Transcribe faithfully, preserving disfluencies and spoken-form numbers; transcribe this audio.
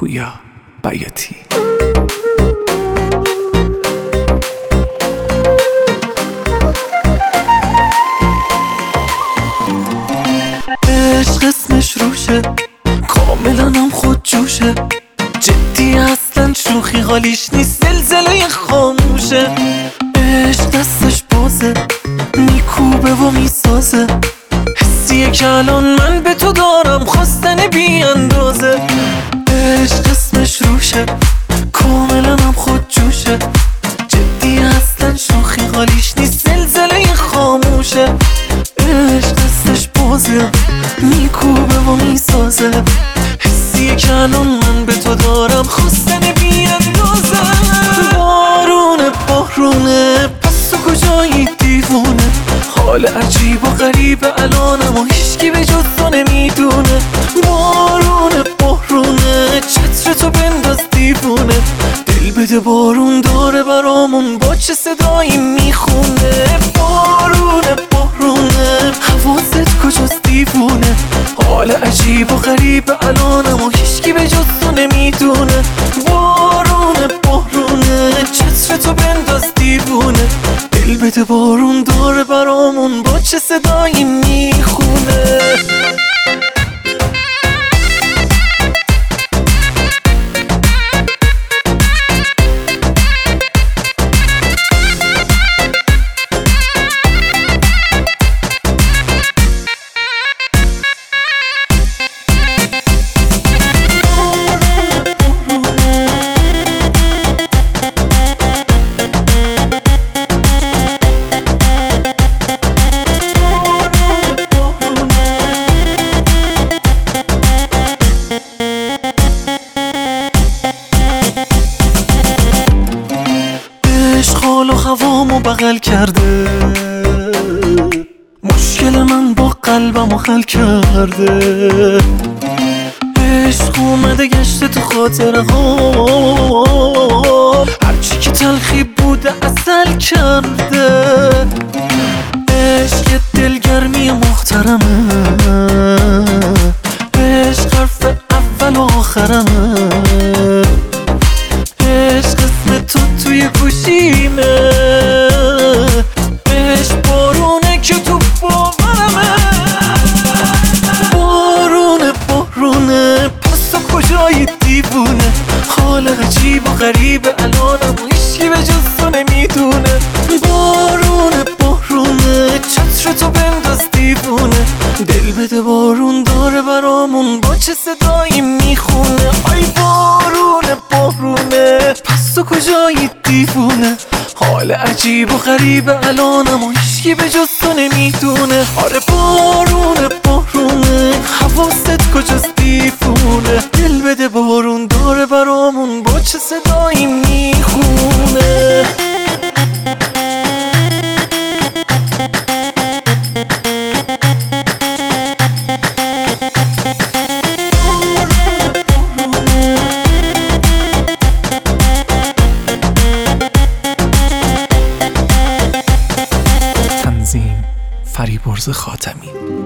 پویا بیاتی. عشق اسمش روشه، کاملا هم خود جوشه، جدی اصلا شوخی حالیش نیست، زلزله خاموشه. عشق دستش بازه، میکوبه و میسازه، حسیه که الان من به تو دارم، خواستن بی اندازه. عشق اسمش روشه، کاملا هم خود جوشه، جدی اصلا شوخی حالیش نیست، زلزله خاموشه. عشق دستش بازه، میکوبه و میسازه، حسیه که الان من به تو دارم، خواستن بی اندازه. بارونه بارونه پس تو کجایی دیوونه، حال عجیب و غریب الانم و هیچکی به جز تو نمیدونه. بارونه بارونه چتر تو بنداز دیوونه، دل بده بارون داره برامون با چه صدایی میخونه. بارونه بارونه حواست کجاست دیوونه، حال عجیب و غریب الانم و هیچکی به جز تو نمیدونه. بارونه بارونه چتر تو بنداز دیوونه، دل بده بارون داره برامون با چه صدایی میخونه. حال و هوامو بغل کرده، مشکل من با قلبمو حل کرده. عشق اومده گشته تو خاطره ها، هرچی که تلخی بوده عسل کرده. عشق یه دلگرمی محترمه، عشق حرف اول و آخرمه. عشق اسم تو توی گوشیمه، عشق بارونه که تو باورمه. بارونه بارونه پس تو کجایی دیوونه، حال عجیب و غریب الانم و هیچکی به جز تو نمیدونه. بارونه بارونه چتر تو بنداز دیوونه، دل بده بارون داره برامون با چه صدایی میخونه. آی بارونه بارونه پس تو کجایی دیوونه، حال عجیب و غریب الانم و هیچکی به جز تو نمیدونه. آره بارونه بارونه حواست کجاست دیوونه، دل بده بارون داره برامون با چه صدایی میخونه. تنظیم فریبرز خاتمی.